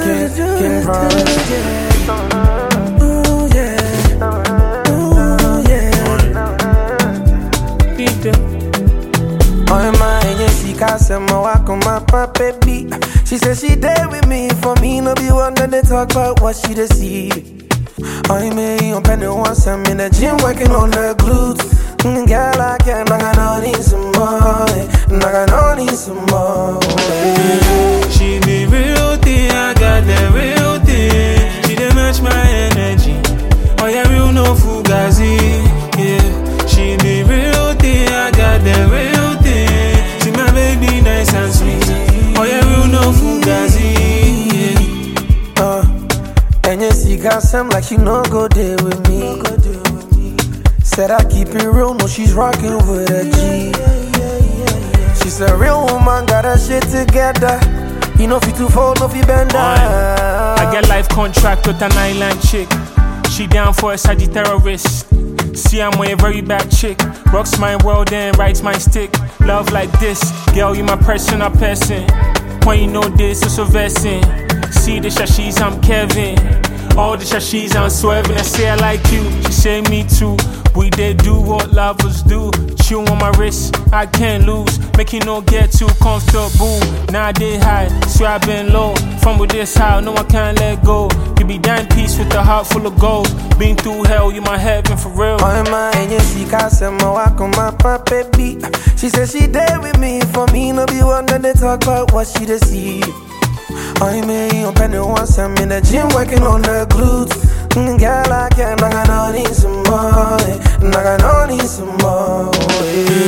Can't promise. Oh my, and she cast him a walk on my baby. She said she there with me for me, no be one that they talk about what she dey see. I may on penny once I'm in the gym working on the glutes. Girl, I can't, I need some more. I need some more. She the real thing, I got the real thing. She dey match my energy. Oh yeah, real no fugazi. Yeah, she the real thing, I got the real thing. See my baby nice and sweet. Oh yeah, real no fugazi. Yeah. And you see, got some like she no go there with me. Said I keep it real, no she's rocking with a G. She's a real woman, got her shit together. You know, if you too fold, no, if you bend down. I get life contract with an island chick. She down for a Saudi terrorist. See, I'm a very bad chick. Rocks my world and rides my stick. Love like this, girl, you my personal person. When you know this, it's a versing. See the shashis, I'm Kevin. All the shashis, I'm swerving. I say I like you, she say me too. We did do what lovers do. Chew on my wrist, I can't lose. Make you no get too comfortable. Now I did high, so I been low. From with this high, no I can't let go. You be down peace with a heart full of gold. Been through hell, you my heaven for real. Oh my, and you see, cast him a walk on my baby. She said she there with me for me, no be one that they talk about what she dey see. I may on penny once I'm in the gym working on the glutes. Girl, I can't, I need some more. I need some more.